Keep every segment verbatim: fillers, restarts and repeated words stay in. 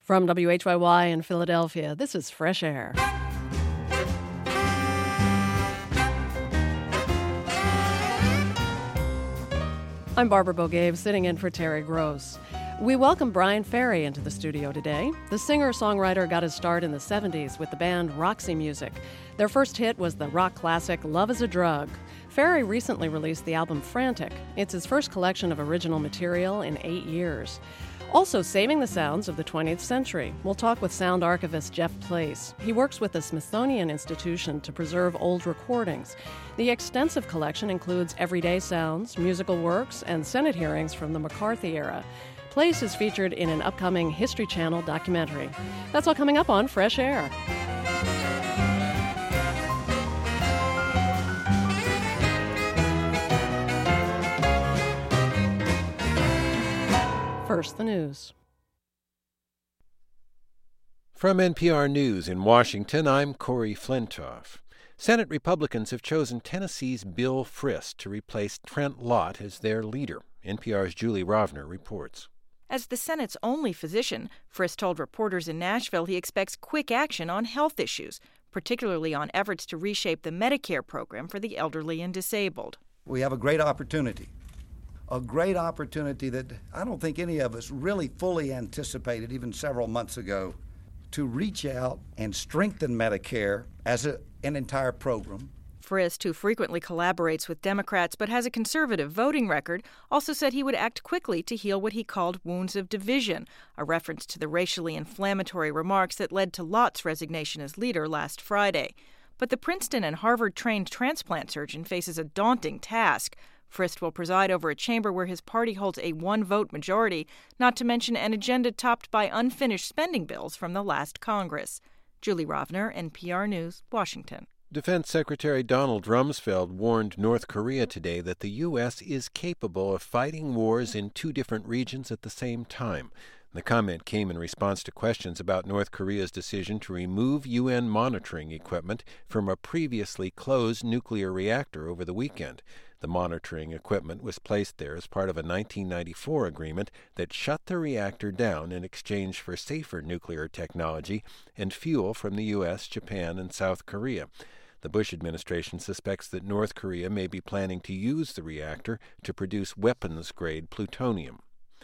From W H Y Y in Philadelphia, this is Fresh Air. I'm Barbara Bogaev, sitting in for Terry Gross. We welcome Bryan Ferry into the studio today. The singer-songwriter got his start in the seventies with the band Roxy Music. Their first hit was the rock classic Love is a Drug. Ferry recently released the album Frantic. It's his first collection of original material in eight years. Also saving the sounds of the twentieth century. We'll talk with sound archivist Jeff Place. He works with the Smithsonian Institution to preserve old recordings. The extensive collection includes everyday sounds, musical works, and Senate hearings from the McCarthy era. Place is featured in an upcoming History Channel documentary. That's all coming up on Fresh Air. First, the news. From N P R News in Washington, I'm Corey Flintoff. Senate Republicans have chosen Tennessee's Bill Frist to replace Trent Lott as their leader. N P R's Julie Rovner reports. As the Senate's only physician, Frist told reporters in Nashville he expects quick action on health issues, particularly on efforts to reshape the Medicare program for the elderly and disabled. We have a great opportunity. A great opportunity that I don't think any of us really fully anticipated even several months ago, to reach out and strengthen Medicare as a, an entire program. Frist, who frequently collaborates with Democrats but has a conservative voting record, also said he would act quickly to heal what he called wounds of division, a reference to the racially inflammatory remarks that led to Lott's resignation as leader last Friday. But the Princeton and Harvard-trained transplant surgeon faces a daunting task. Frist will preside over a chamber where his party holds a one-vote majority, not to mention an agenda topped by unfinished spending bills from the last Congress. Julie Rovner, N P R News, Washington. Defense Secretary Donald Rumsfeld warned North Korea today that the U S is capable of fighting wars in two different regions at the same time. The comment came in response to questions about North Korea's decision to remove U N monitoring equipment from a previously closed nuclear reactor over the weekend. The monitoring equipment was placed there as part of a nineteen ninety-four agreement that shut the reactor down in exchange for safer nuclear technology and fuel from the U S, Japan, and South Korea. The Bush administration suspects that North Korea may be planning to use the reactor to produce weapons-grade plutonium.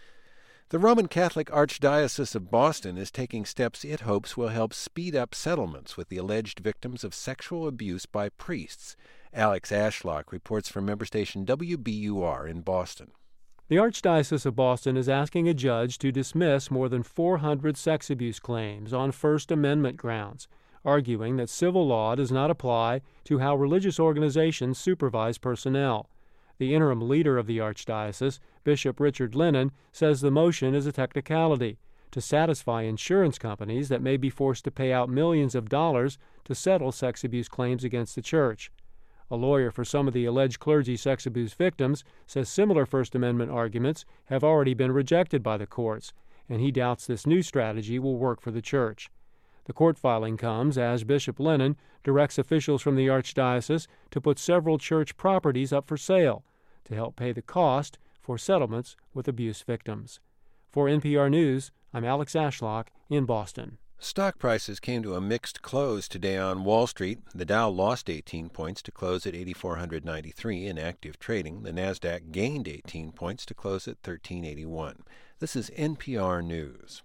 The Roman Catholic Archdiocese of Boston is taking steps it hopes will help speed up settlements with the alleged victims of sexual abuse by priests. Alex Ashlock reports from member station W B U R in Boston. The Archdiocese of Boston is asking a judge to dismiss more than four hundred sex abuse claims on First Amendment grounds, arguing that civil law does not apply to how religious organizations supervise personnel. The interim leader of the Archdiocese, Bishop Richard Lennon, says the motion is a technicality to satisfy insurance companies that may be forced to pay out millions of dollars to settle sex abuse claims against the church. A lawyer for some of the alleged clergy sex abuse victims says similar First Amendment arguments have already been rejected by the courts, and he doubts this new strategy will work for the church. The court filing comes as Bishop Lennon directs officials from the Archdiocese to put several church properties up for sale to help pay the cost for settlements with abuse victims. For N P R News, I'm Alex Ashlock in Boston. Stock prices came to a mixed close today on Wall Street. The Dow lost eighteen points to close at eight thousand four hundred ninety-three in active trading. The Nasdaq gained eighteen points to close at thirteen eighty-one. This is N P R News.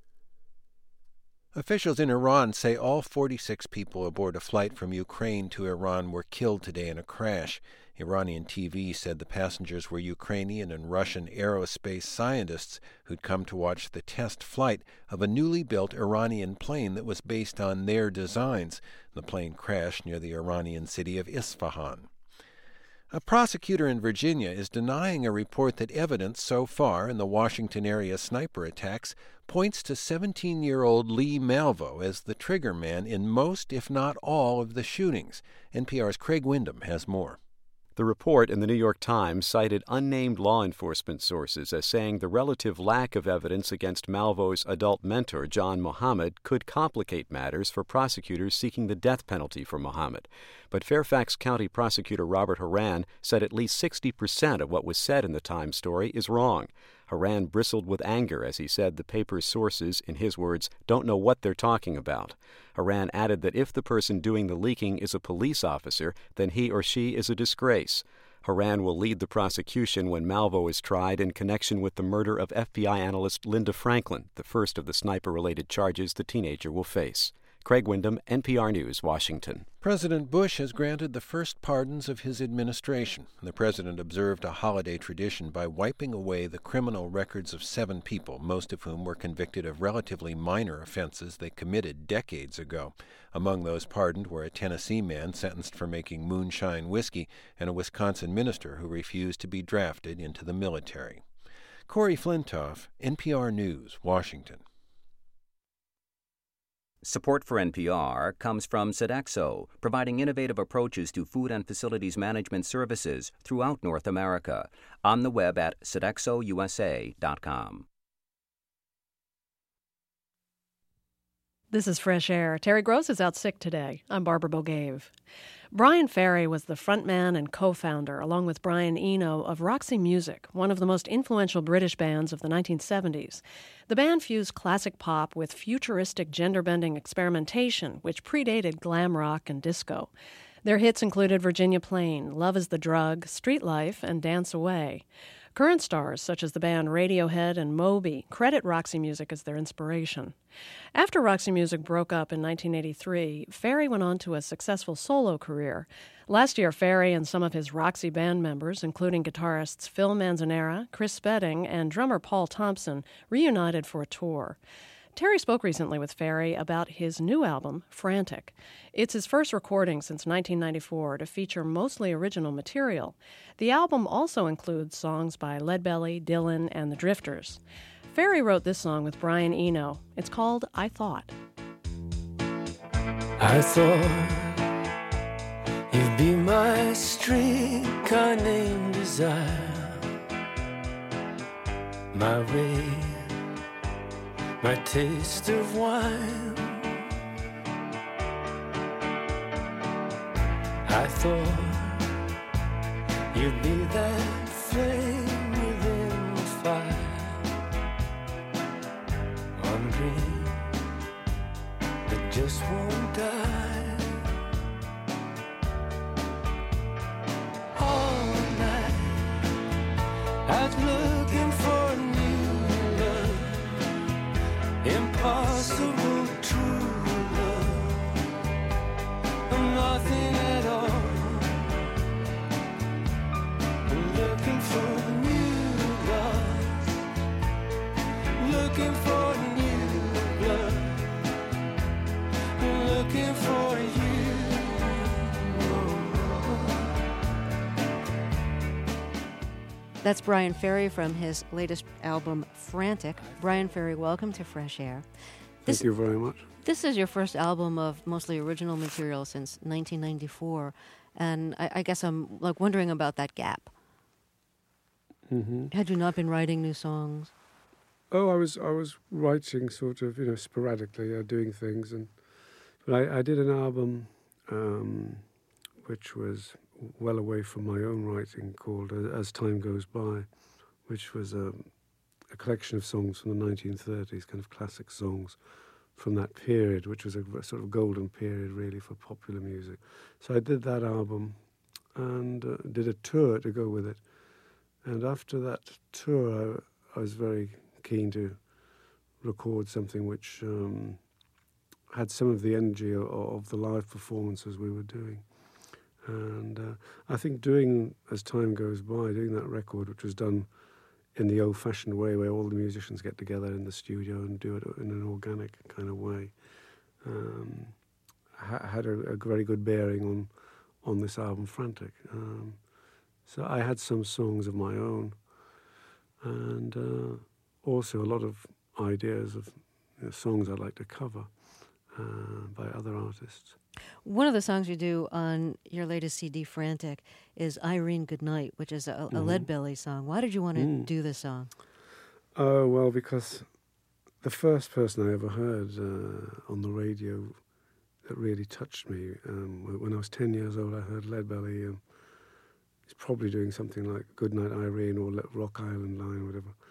Officials in Iran say all forty-six people aboard a flight from Ukraine to Iran were killed today in a crash. Iranian T V said the passengers were Ukrainian and Russian aerospace scientists who'd come to watch the test flight of a newly built Iranian plane that was based on their designs. The plane crashed near the Iranian city of Isfahan. A prosecutor in Virginia is denying a report that evidence so far in the Washington area sniper attacks points to seventeen-year-old Lee Malvo as the trigger man in most, if not all, of the shootings. N P R's Craig Windham has more. The report in the New York Times cited unnamed law enforcement sources as saying the relative lack of evidence against Malvo's adult mentor, John Muhammad, could complicate matters for prosecutors seeking the death penalty for Muhammad. But Fairfax County Prosecutor Robert Horan said at least sixty percent of what was said in the Times story is wrong. Horan bristled with anger as he said the paper's sources, in his words, don't know what they're talking about. Horan added that if the person doing the leaking is a police officer, then he or she is a disgrace. Horan will lead the prosecution when Malvo is tried in connection with the murder of F B I analyst Linda Franklin, the first of the sniper-related charges the teenager will face. Craig Wyndham, N P R News, Washington. President Bush has granted the first pardons of his administration. The president observed a holiday tradition by wiping away the criminal records of seven people, most of whom were convicted of relatively minor offenses they committed decades ago. Among those pardoned were a Tennessee man sentenced for making moonshine whiskey and a Wisconsin minister who refused to be drafted into the military. Corey Flintoff, N P R News, Washington. Support for N P R comes from Sodexo, providing innovative approaches to food and facilities management services throughout North America. On the web at sodexo u s a dot com. This is Fresh Air. Terry Gross is out sick today. I'm Barbara Bogave. Bryan Ferry was the frontman and co-founder, along with Brian Eno, of Roxy Music, one of the most influential British bands of the nineteen seventies. The band fused classic pop with futuristic gender-bending experimentation, which predated glam rock and disco. Their hits included Virginia Plain, Love is the Drug, Street Life, and Dance Away. Current stars, such as the band Radiohead and Moby, credit Roxy Music as their inspiration. After Roxy Music broke up in nineteen eighty-three, Ferry went on to a successful solo career. Last year, Ferry and some of his Roxy band members, including guitarists Phil Manzanera, Chris Spedding, and drummer Paul Thompson, reunited for a tour. Terry spoke recently with Ferry about his new album, Frantic. It's his first recording since nineteen ninety-four to feature mostly original material. The album also includes songs by Leadbelly, Dylan, and the Drifters. Ferry wrote this song with Brian Eno. It's called I Thought. I thought you'd be my streetcar named Desire, my way, my taste of wine. I thought you'd be that flame within the fire, one dream that just won't die. All night I was looking for a new love, impossible true love, nothing at all. I'm looking for a new love, looking for a new love, looking for you. That's Bryan Ferry from his latest album, Frantic. Bryan Ferry, welcome to Fresh Air. This, Thank you very much. This is your first album of mostly original material since nineteen ninety-four, and I, I guess I'm like wondering about that gap. Mm-hmm. Had you not been writing new songs? Oh, I was I was writing sort of, you know, sporadically, uh, doing things, and but I, I did an album um, which was well away from my own writing, called uh, As Time Goes By, which was a, a collection of songs from the nineteen thirties, kind of classic songs from that period, which was a, a sort of golden period really for popular music. So I did that album and uh, did a tour to go with it. And after that tour, I, I was very keen to record something which um, had some of the energy of, of the live performances we were doing. And uh, I think doing, as time goes by, doing that record, which was done in the old-fashioned way where all the musicians get together in the studio and do it in an organic kind of way, um, ha- had a, a very good bearing on, on this album, Frantic. Um, so I had some songs of my own, and uh, also a lot of ideas of you know, songs I'd like to cover uh, by other artists. One of the songs you do on your latest C D, Frantic, is Irene Goodnight, which is a, a mm-hmm. Leadbelly song. Why did you want to mm. do this song? Oh, uh, well, because the first person I ever heard uh, on the radio that really touched me, um, when I was ten years old, I heard Leadbelly. Um, he's probably doing something like Goodnight Irene or Rock Island Line or whatever.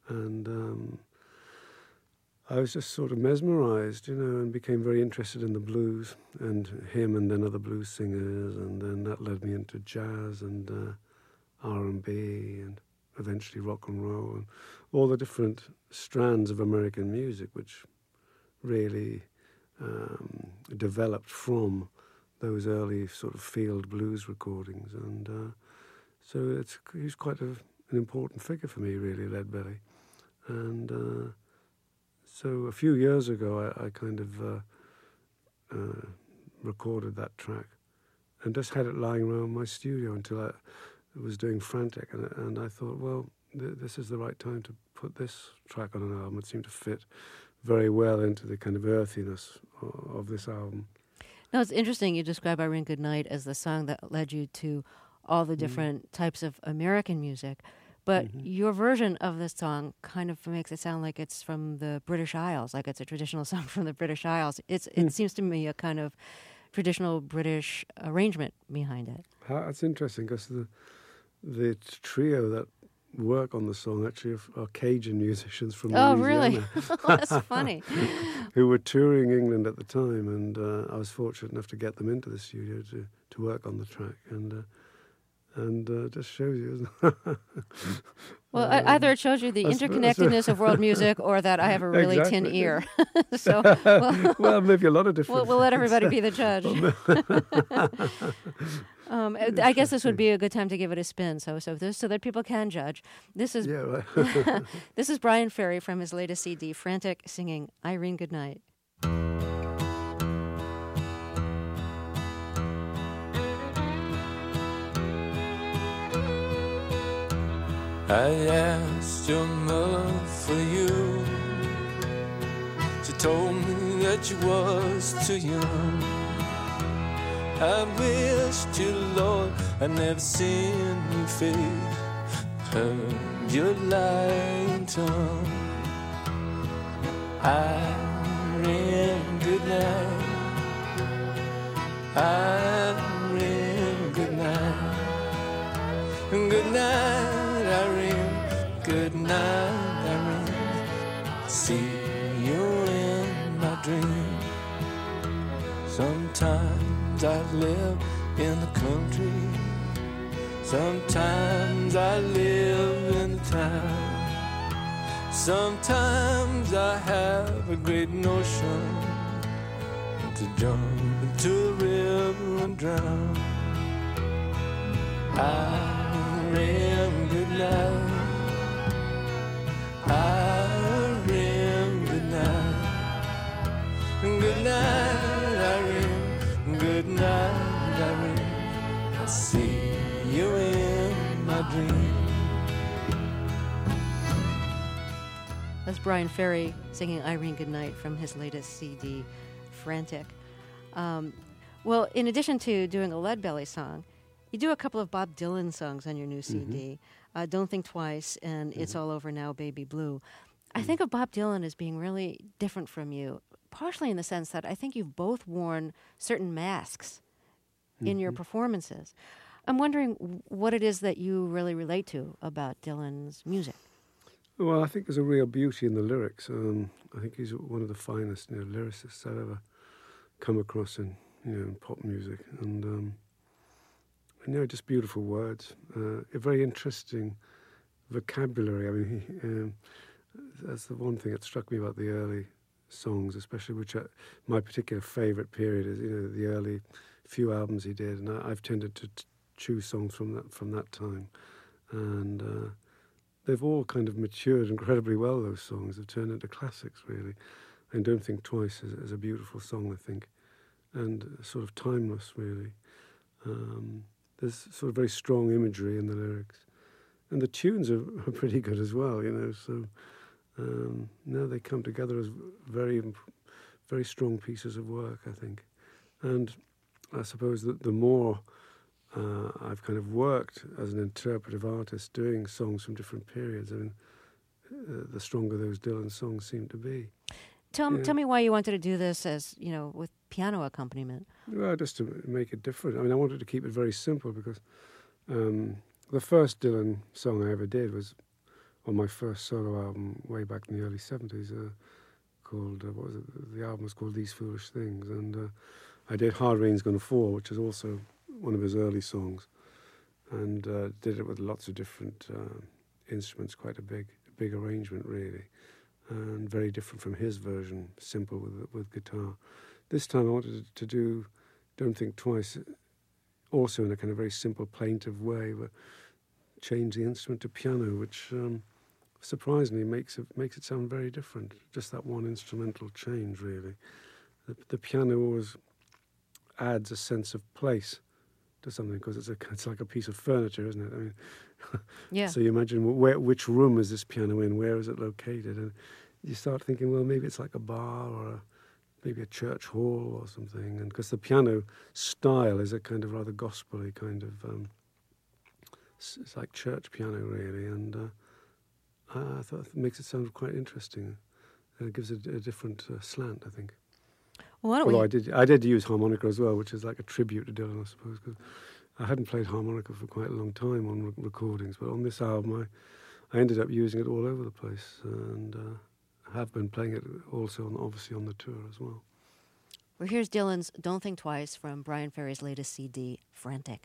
and um, I was just sort of mesmerized, you know, and became very interested in the blues and him and then other blues singers, and then that led me into jazz and uh, R and B and eventually rock and roll and all the different strands of American music which really um, developed from those early sort of field blues recordings. And uh, so it's he's quite a, an important figure for me, really, Lead Belly. And uh, so a few years ago, I, I kind of uh, uh, recorded that track and just had it lying around my studio until I was doing Frantic, and, and I thought, well, th- this is the right time to put this track on an album. It seemed to fit very well into the kind of earthiness of, of this album. Now, it's interesting you describe Irene Goodnight as the song that led you to all the different mm. types of American music. But mm-hmm. your version of this song kind of makes it sound like it's from the British Isles, like it's a traditional song from the British Isles. It's mm. It seems to me a kind of traditional British arrangement behind it. That's interesting, because the the trio that work on the song actually are, are Cajun musicians from oh, Louisiana. Oh, really? That's funny. Who were touring England at the time, and uh, I was fortunate enough to get them into the studio to, to work on the track. And... Uh, And uh, just shows you, isn't it? Well, um, either it shows you the interconnectedness of world music, or that I have a really exactly. tin ear. so, well, well, maybe a lot of different. We'll, we'll let everybody be the judge. um, I guess this would be a good time to give it a spin, so so this, so that people can judge. This is yeah, right. This is Bryan Ferry from his latest C D, Frantic, singing Irene Goodnight. I asked your mother for you. She told me that you was too young. I wished you, Lord, I'd never seen your face, heard your lying tongue. Irene, good night. Irene, good night. Good night, Irene. Good night, Irene. See you in my dream. Sometimes I live in the country. Sometimes I live in the town. Sometimes I have a great notion to jump into a river and drown. Irene, good night. Irene, good night. Good night, Irene. Good night, Irene. I see you in my dream. That's Bryan Ferry singing Irene Goodnight from his latest C D, Frantic. Um, well, in addition to doing a Lead Belly song, you do a couple of Bob Dylan songs on your new C D, mm-hmm. uh, Don't Think Twice and mm-hmm. It's All Over Now, Baby Blue. I think of Bob Dylan as being really different from you, partially in the sense that I think you've both worn certain masks mm-hmm. in your performances. I'm wondering what it is that you really relate to about Dylan's music. Well, I think there's a real beauty in the lyrics. Um, I think he's one of the finest, you know, lyricists I've ever come across in, you know, in pop music, and um, and you know, just beautiful words, uh, a very interesting vocabulary. I mean, he, um, that's the one thing that struck me about the early songs, especially which I, my particular favourite period is, you know, the early few albums he did, and I, I've tended to t- choose songs from that from that time, and. Uh, They've all kind of matured incredibly well, those songs. They've turned into classics, really. And Don't Think Twice is, is a beautiful song, I think, and sort of timeless, really. Um, there's sort of very strong imagery in the lyrics. And the tunes are, are pretty good as well, you know. So um, now they come together as very, very strong pieces of work, I think. And I suppose that the more... Uh, I've kind of worked as an interpretive artist doing songs from different periods. I mean, uh, the stronger those Dylan songs seem to be. Tell, yeah. tell me why you wanted to do this as, you know, with piano accompaniment. Well, just to make it different. I mean, I wanted to keep it very simple because um, the first Dylan song I ever did was on my first solo album way back in the early seventies, uh, called, uh, what was it, the album was called These Foolish Things, and uh, I did Hard Rain's Gonna Fall, which is also one of his early songs, and uh, did it with lots of different uh, instruments, quite a big, big arrangement really, and very different from his version, simple with with guitar. This time I wanted to do Don't Think Twice, also in a kind of very simple, plaintive way, but change the instrument to piano, which um, surprisingly makes it makes it sound very different. Just that one instrumental change, really. The, the piano always adds a sense of place to something, because it's a it's like a piece of furniture, isn't it? I mean, yeah. So you imagine where, which room is this piano in? Where is it located? And you start thinking, well, maybe it's like a bar or a, maybe a church hall or something. And because the piano style is a kind of rather gospel-y kind of, um, it's, it's like church piano really. And uh, I thought it makes it sound quite interesting. And it gives it a different uh, slant, I think. Well, why don't Although we... I did, I did use harmonica as well, which is like a tribute to Dylan, I suppose, because I hadn't played harmonica for quite a long time on re- recordings, but on this album I, I ended up using it all over the place, and uh, have been playing it also, on, obviously, on the tour as well. Well, here's Dylan's Don't Think Twice from Bryan Ferry's latest C D, Frantic.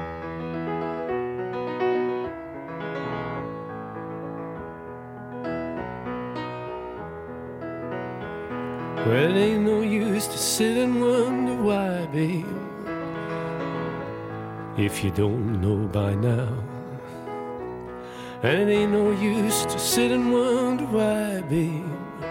Well, it ain't no use to sit and wonder why, babe, if you don't know by now. And it ain't no use to sit and wonder why, babe,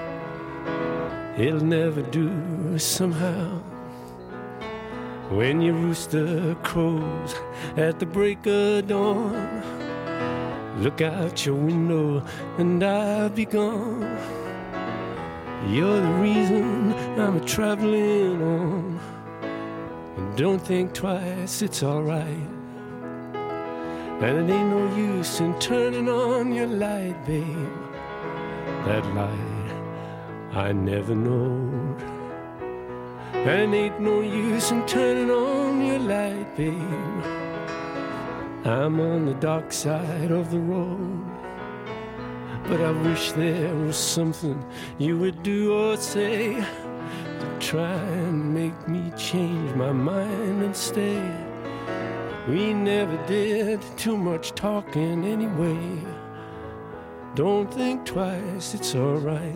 it'll never do somehow. When your rooster crows at the break of dawn, look out your window and I'll be gone. You're the reason I'm a traveling on. And don't think twice, it's alright. And it ain't no use in turning on your light, babe. That light I never knowed. And it ain't no use in turning on your light, babe. I'm on the dark side of the road. But I wish there was something you would do or say to try and make me change my mind and stay. We never did too much talking anyway. Don't think twice, it's alright.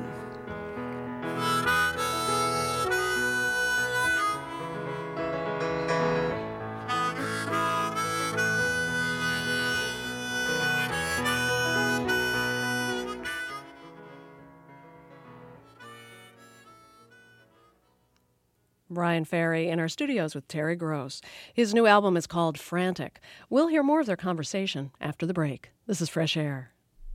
Bryan Ferry in our studios with Terry Gross. His new album is called Frantic. We'll hear more of their conversation after the break. This is Fresh Air.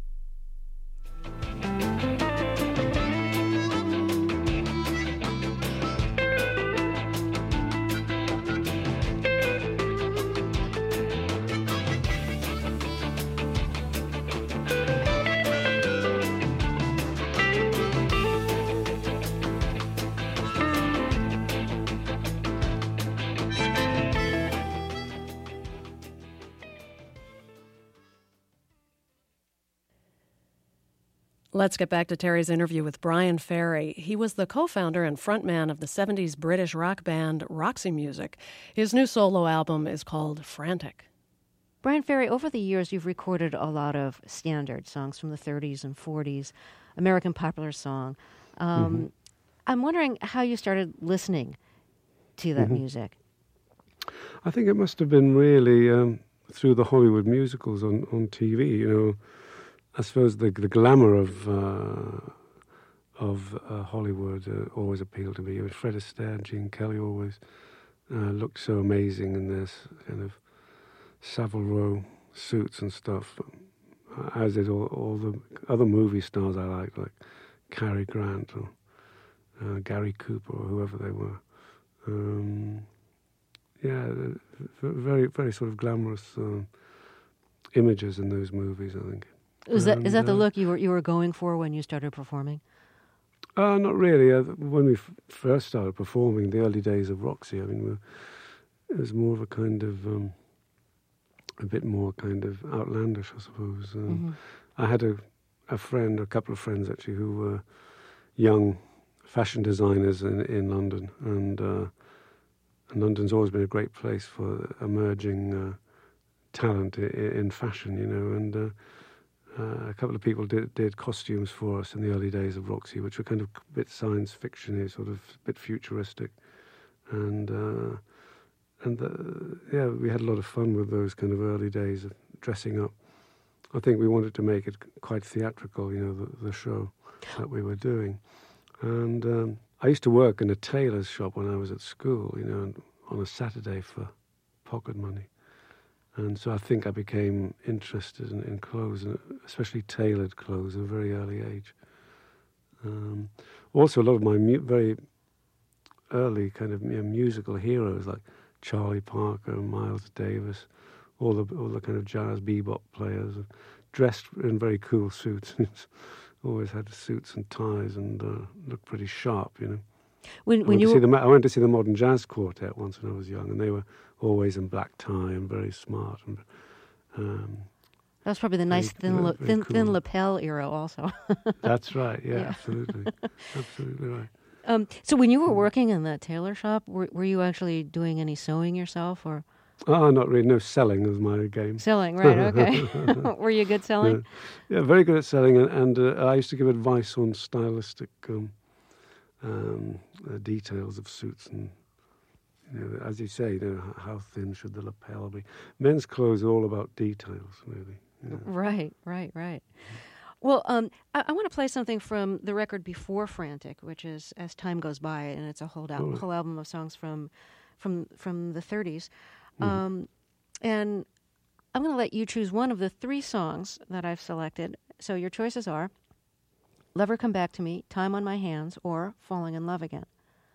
Let's get back to Terry's interview with Bryan Ferry. He was the co-founder and frontman of the seventies British rock band Roxy Music. His new solo album is called Frantic. Bryan Ferry, over the years you've recorded a lot of standard songs from the thirties and forties, American popular song. Um, mm-hmm. I'm wondering how you started listening to that mm-hmm. music. I think it must have been really um, through the Hollywood musicals on, on T V, you know. I suppose the the glamour of uh, of uh, Hollywood uh, always appealed to me. Fred Astaire and Gene Kelly always uh, looked so amazing in this kind of Savile Row suits and stuff, as did all, all the other movie stars I liked, like Cary Grant or uh, Gary Cooper or whoever they were. Um, yeah, very very sort of glamorous uh, images in those movies, I think. Is that and, is that the uh, look you were you were going for when you started performing? Uh, not really. Uh, when we f- first started performing, the early days of Roxy, I mean, we it was more of a kind of, um, a bit more kind of outlandish, I suppose. Um, mm-hmm. I had a, a friend, a couple of friends actually, who were young fashion designers in, in London, and, uh, and London's always been a great place for emerging uh, talent in, in fashion, you know, and uh, uh, a couple of people did, did costumes for us in the early days of Roxy, which were kind of a bit science fiction-y, sort of a bit futuristic, and uh, and uh, yeah, we had a lot of fun with those kind of early days of dressing up. I think we wanted to make it quite theatrical, you know, the, the show that we were doing. And um, I used to work in a tailor's shop when I was at school, you know, on a Saturday for pocket money. And so I think I became interested in, in clothes, and especially tailored clothes, at a very early age. Um, also, a lot of my mu- very early kind of you know, musical heroes, like Charlie Parker and Miles Davis, all the all the kind of jazz bebop players, dressed in very cool suits. Always had suits and ties and uh, looked pretty sharp, you know. When, I, when went you to were... see the, I went to see the Modern Jazz Quartet once when I was young, and they were always in black tie and very smart. And um, that was probably the nice very, thin, very, la- very thin, cool. thin lapel era also. That's right, yeah, Yeah. absolutely. Absolutely right. Um, so when you were working in the tailor shop, were, were you actually doing any sewing yourself or Oh, not really. No, selling was my game. selling? Right, okay. Were you good selling? Yeah, yeah, very good at selling, and, and uh, I used to give advice on stylistic um, um, uh, details of suits, and you know, as you say, you know, h- how thin should the lapel be? Men's clothes are all about details, really. You know. Right, right, right. Well, um, I, I want to play something from the record before Frantic, which is As Time Goes By, and it's a whole, al- Oh. whole album of songs from from from the thirties. Mhm. Um, and I'm going to let you choose one of the three songs that I've selected. So your choices are Lover Come Back to Me, Time on My Hands, or Falling in Love Again.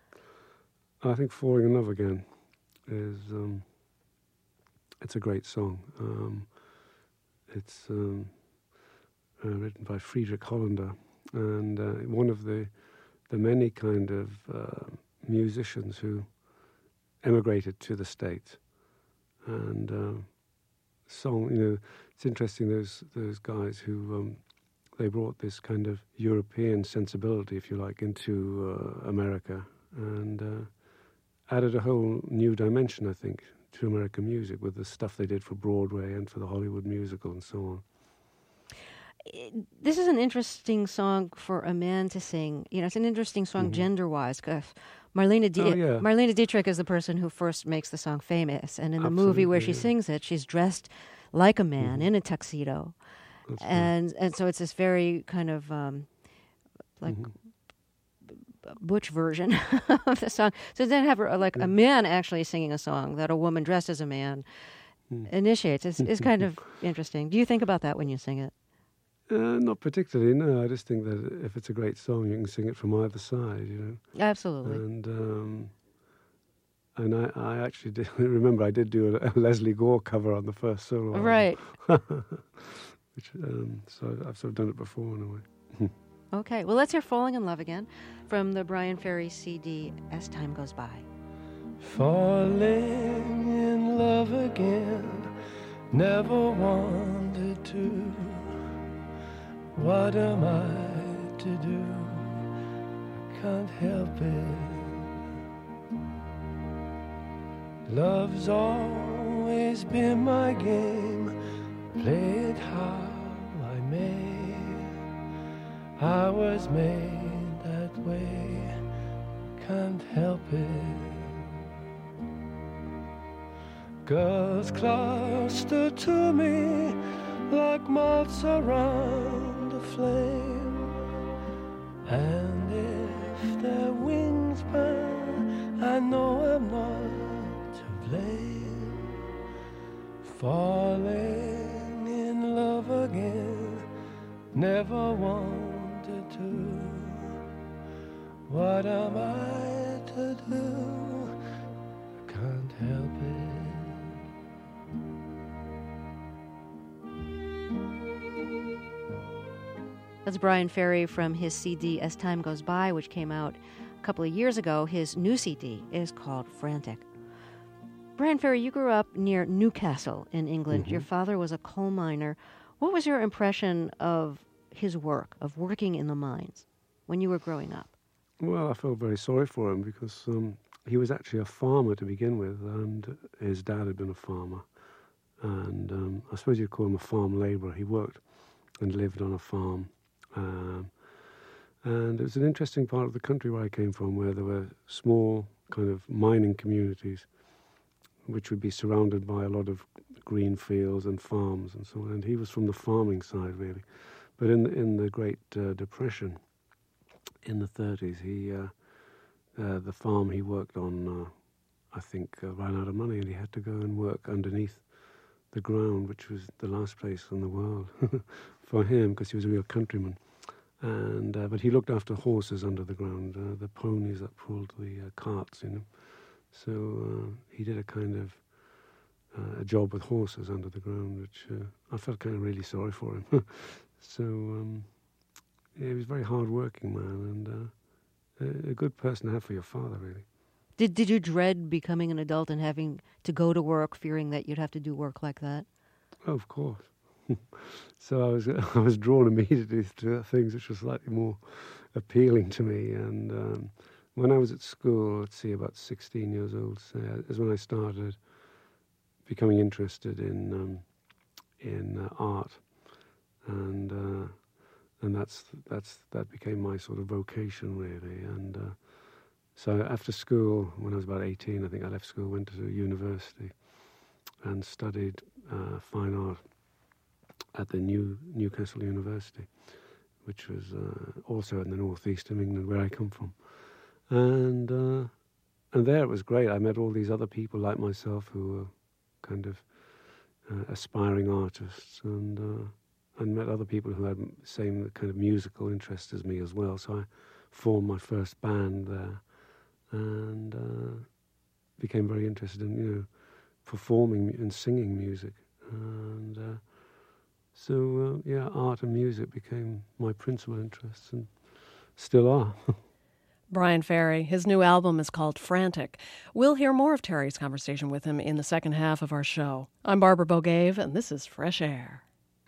I think Falling in Love Again is, um, it's a great song. Um, it's um, uh, written by Friedrich Hollander, and uh, one of the the many kind of uh, musicians who emigrated to the States. And uh, song, you know, it's interesting, those those guys who, um, they brought this kind of European sensibility, if you like, into uh, America, and uh, added a whole new dimension, I think, to American music with the stuff they did for Broadway and for the Hollywood musical and so on. This is an interesting song for a man to sing. You know, it's an interesting song Mhm. gender-wise, because Marlene, Di- Oh, yeah. Marlene Dietrich is the person who first makes the song famous. And in the movie where she Absolutely, yeah. sings it, she's dressed like a man Mhm. in a tuxedo. That's right. And and so it's this very kind of um, like Mhm. butch version of the song. So then have a, like a man actually singing a song that a woman dressed as a man Mm. initiates. It's, it's kind of interesting. Do you think about that when you sing it? Uh, not particularly, no. I just think that if it's a great song, you can sing it from either side, you know. Absolutely. And um, and I, I actually did remember I did do a, a Leslie Gore cover on the first solo album. Right. Which, um, so I've sort of done it before in a way. Okay, well, let's hear Falling in Love Again from the Brian Ferry C D, As Time Goes By. Falling in love again, never wanted to. What am I to do? I can't help it. Love's always been my game, play it how I may. I was made that way, can't help it. Girls cluster to me like moths around a flame, and if their wings burn, I know I'm not to blame. Falling in love again, never wanted to. What am I to do? I can't help it. That's Brian Ferry from his C D, As Time Goes By, which came out a couple of years ago. His new C D is called Frantic. Brian Ferry, you grew up near Newcastle in England. Mhm. Your father was a coal miner. What was your impression of his work, of working in the mines, when you were growing up? Well, I felt very sorry for him because um, he was actually a farmer to begin with, and his dad had been a farmer. And um, I suppose you'd call him a farm labourer. He worked and lived on a farm. Um, and it was an interesting part of the country where I came from, where there were small kind of mining communities, which would be surrounded by a lot of green fields and farms and so on. And he was from the farming side, really. But in the, in the Great uh, Depression, in the thirties, he uh, uh, the farm he worked on, uh, I think, uh, ran out of money, and he had to go and work underneath the ground, which was the last place in the world for him, because he was a real countryman. And uh, but he looked after horses under the ground, uh, the ponies that pulled the uh, carts, you know. So uh, he did a kind of uh, a job with horses under the ground, which uh, I felt kind of really sorry for him. so um, yeah, he was a very hard-working man, and uh, a, a good person to have for your father, really. Did Did you dread becoming an adult and having to go to work, fearing that you'd have to do work like that? Oh, of course. So I was I was drawn immediately to things which were slightly more appealing to me. And um, when I was at school, let's see, about sixteen years old, so is when I started becoming interested in um, in uh, art, and uh, and that's that's that became my sort of vocation, really. And uh, so after school, when I was about eighteen, I think I left school, went to university, and studied uh, fine art at the New Newcastle University, which was uh, also in the northeast of England, where I come from. And uh, and there it was great. I met all these other people like myself who were kind of uh, aspiring artists, and uh, and met other people who had the same kind of musical interest as me as well. So I formed my first band there, and uh, became very interested in, you know, performing and singing music. And uh, so, uh, yeah, art and music became my principal interests, and still are. Bryan Ferry, his new album is called Frantic. We'll hear more of Terry's conversation with him in the second half of our show. I'm Barbara Bogaev, and this is Fresh Air.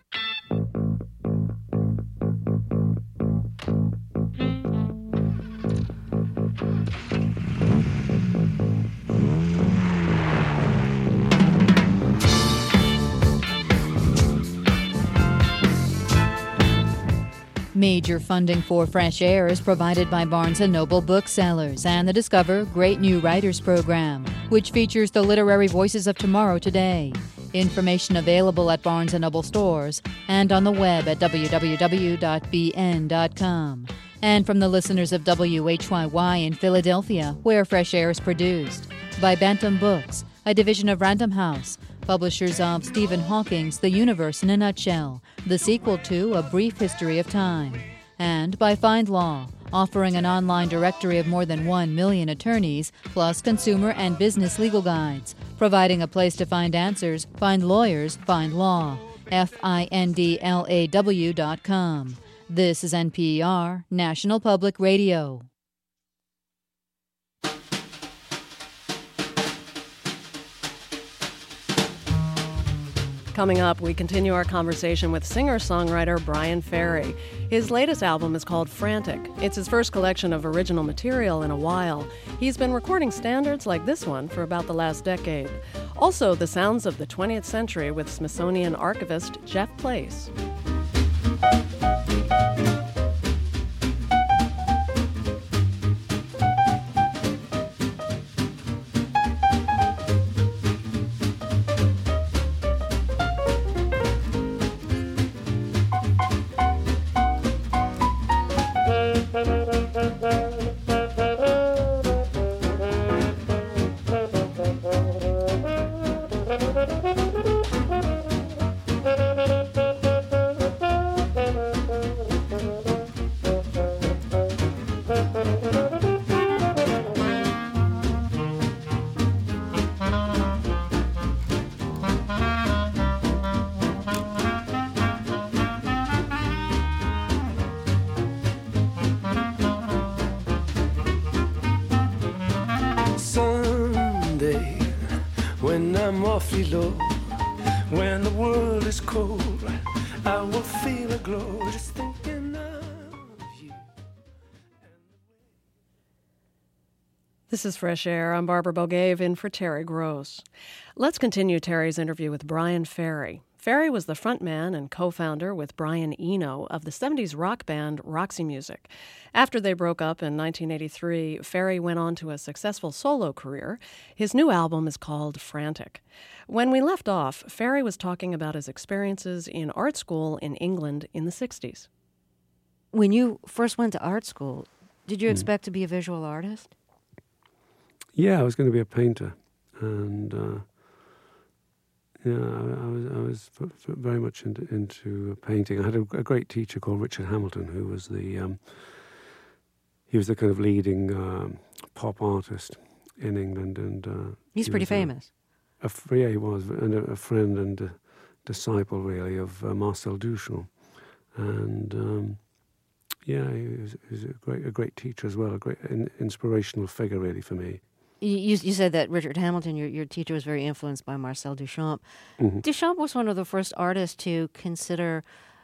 Major funding for Fresh Air is provided by Barnes and Noble Booksellers and the Discover Great New Writers Program, which features the literary voices of tomorrow today. Information available at Barnes and Noble stores and on the web at w w w dot b n dot com. And from the listeners of W H Y Y in Philadelphia, where Fresh Air is produced, by Bantam Books, a division of Random House, publishers of Stephen Hawking's The Universe in a Nutshell, the sequel to A Brief History of Time, and by Find Law, offering an online directory of more than one million attorneys, plus consumer and business legal guides, providing a place to find answers, find lawyers, find law. F I N D L A W dot com. This is N P R, National Public Radio. Coming up, we continue our conversation with singer-songwriter Bryan Ferry. His latest album is called Frantic. It's his first collection of original material in a while. He's been recording standards like this one for about the last decade. Also, the sounds of the twentieth century with Smithsonian archivist Jeff Place. When I'm awfully low, when the world is cold, I will feel a glow just thinking of you. This is Fresh Air. I'm Barbara Bogave in for Terry Gross. Let's continue Terry's interview with Bryan Ferry. Ferry was the frontman and co-founder with Brian Eno of the seventies rock band Roxy Music. After they broke up in nineteen eighty-three, Ferry went on to a successful solo career. His new album is called Frantic. When we left off, Ferry was talking about his experiences in art school in England in the sixties. When you first went to art school, did you Mm. expect to be a visual artist? Yeah, I was going to be a painter, and uh, yeah, I, I was I was f- f- very much into, into painting. I had a, a great teacher called Richard Hamilton, who was the um, he was the kind of leading um, pop artist in England, and uh, He's he pretty was a- famous. A, fr- yeah, he was, and a, a friend and a disciple, really, of uh, Marcel Duchamp, and um, yeah, he was, he was a great a great teacher as well, a great in, inspirational figure, really, for me. You, you you said that Richard Hamilton, your, your teacher, was very influenced by Marcel Duchamp. Mhm. Duchamp was one of the first artists to consider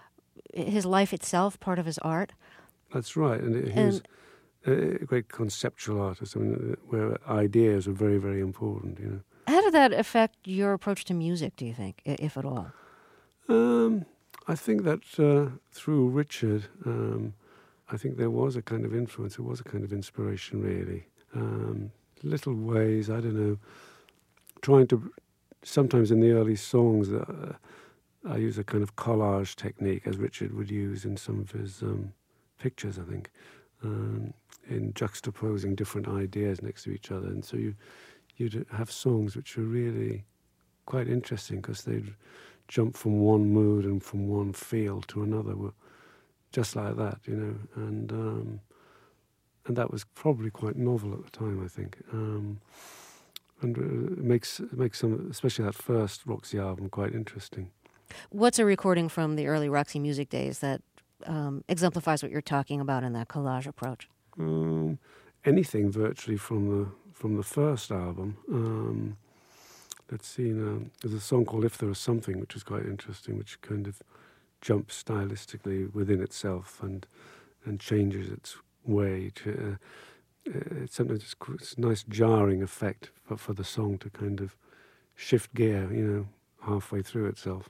his life itself part of his art. That's right, and he And- was a a great conceptual artist. I mean, where ideas are very, very important. You How did that affect your approach to music, do you think, i- if at all? know, um, I think that uh, through Richard, um, I think there was a kind of influence. There was a kind of inspiration, really. Um, little ways, I don't know, trying to. Sometimes in the early songs, uh, I use a kind of collage technique, as Richard would use in some of his um, pictures, I think, um, in juxtaposing different ideas next to each other. And so you, you'd have songs which were really quite interesting because they'd jump from one mood and from one feel to another, were just like that, you know. And um, and that was probably quite novel at the time, I think. Um, and uh, it makes it makes some, especially that first Roxy album, quite interesting. What's a recording from the early Roxy Music days that um, exemplifies what you're talking about in that collage approach? Um, anything virtually from the from the first album. Um, let's see. Now, there's a song called "If There Was Something," which is quite interesting, which kind of jumps stylistically within itself and and changes its way to. Uh, it's something that's it's a nice jarring effect for, for the song to kind of shift gear, you know, halfway through itself.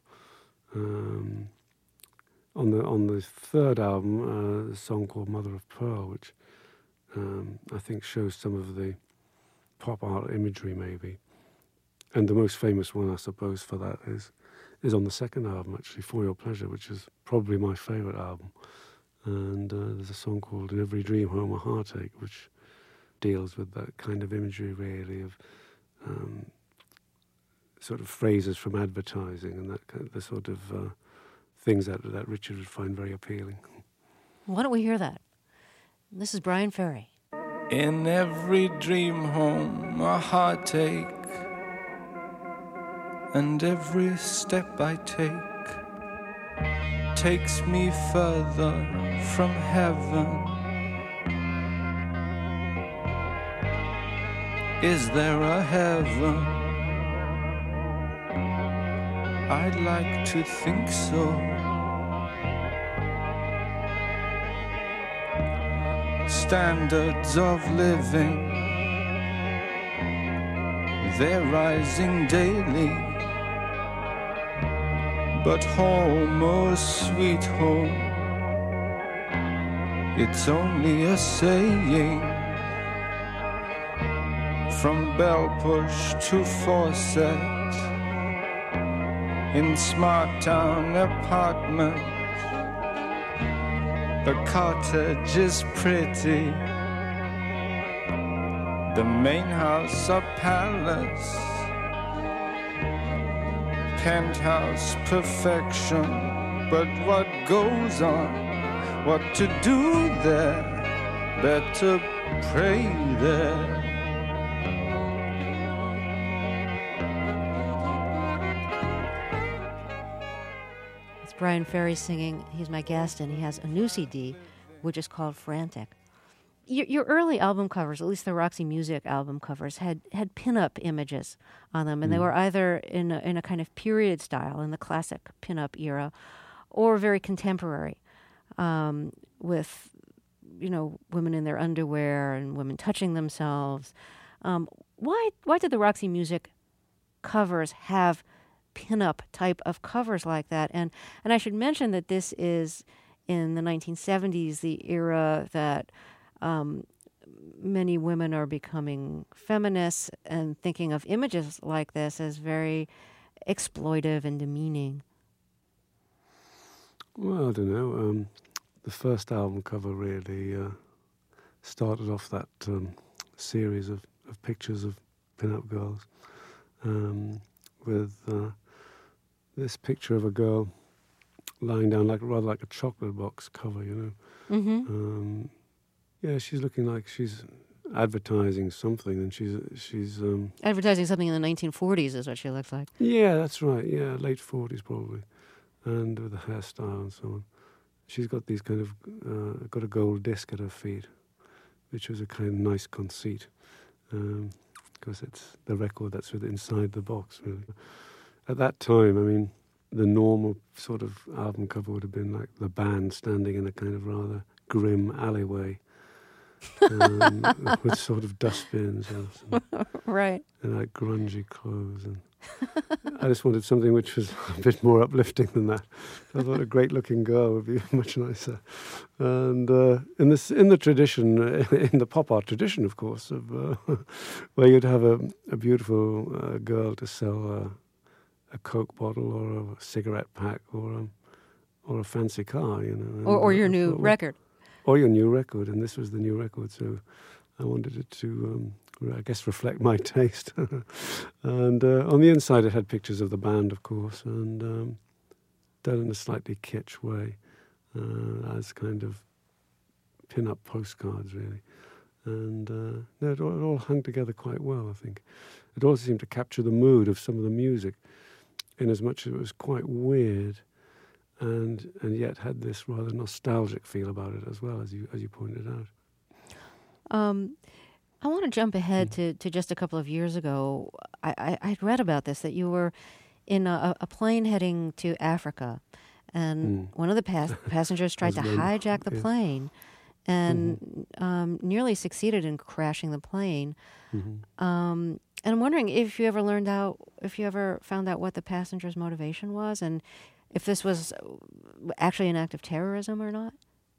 Um, on the on the third album, uh, a song called "Mother of Pearl," which um, I think shows some of the pop art imagery, maybe. And the most famous one, I suppose, for that is is on the second album, actually, "For Your Pleasure," which is probably my favourite album. And uh, there's a song called "In Every Dream, Home, a Heartache," which deals with that kind of imagery, really, of um, sort of phrases from advertising and that kind of, the sort of uh, things that, that Richard would find very appealing. Why don't we hear that? This is Bryan Ferry. In every dream home, a heartache, and every step I take takes me further from heaven. Is there a heaven? I'd like to think so. Standards of living, they're rising daily. But home, oh sweet home, it's only a saying. From bell push to faucet, in smart town apartment, the cottage is pretty, the main house a palace, penthouse perfection. But what goes on, what to do there, better pray there. Bryan Ferry singing. He's my guest, and he has a new C D, which is called Frantic. Your, your early album covers, at least the Roxy Music album covers, had had pinup images on them, and mm. they were either in a, in a kind of period style, in the classic pinup era, or very contemporary, um, with, you know, women in their underwear and women touching themselves. Um, why why did the Roxy Music covers have pin-up type of covers like that? And and I should mention that this is in the nineteen seventies, the era that um, many women are becoming feminists and thinking of images like this as very exploitive and demeaning. Well, I don't know. Um, the first album cover really uh, started off that um, series of, of pictures of pin-up girls um, with uh, this picture of a girl lying down like rather like a chocolate box cover, you know. Mm-hmm. Um, yeah, she's looking like she's advertising something, and she's she's um, advertising something in the nineteen forties is what she looks like. Yeah, that's right. Yeah, late forties probably, and with a hairstyle and so on. She's got these kind of uh, got a gold disc at her feet, which was a kind of nice conceit, because um, it's the record that's with inside the box. Really, at that time, I mean, the normal sort of album cover would have been like the band standing in a kind of rather grim alleyway. um, with sort of dustbins and, right, and like grungy clothes, and I just wanted something which was a bit more uplifting than that. I thought a great-looking girl would be much nicer. And uh, in this, in the tradition, in the pop art tradition, of course, of uh, where you'd have a, a beautiful uh, girl to sell a, a Coke bottle or a cigarette pack or a, or a fancy car, you know, or, or your I new thought, record. Or your new record, and this was the new record, so I wanted it to, um, I guess, reflect my taste. And uh, on the inside it had pictures of the band, of course, and um, done in a slightly kitsch way, uh, as kind of pin-up postcards, really. And uh, no, it all, it all hung together quite well, I think. It also seemed to capture the mood of some of the music, in as much as it was quite weird, and and yet had this rather nostalgic feel about it as well, as you as you pointed out. Um, I want to jump ahead mm. to, to just a couple of years ago. I, I I'd read about this, that you were in a, a plane heading to Africa, and mm. one of the pas- passengers tried to hijack the yeah. plane, and mm-hmm. um, nearly succeeded in crashing the plane. Mm-hmm. Um, and I'm wondering if you ever learned out, if you ever found out what the passenger's motivation was, and if this was actually an act of terrorism or not?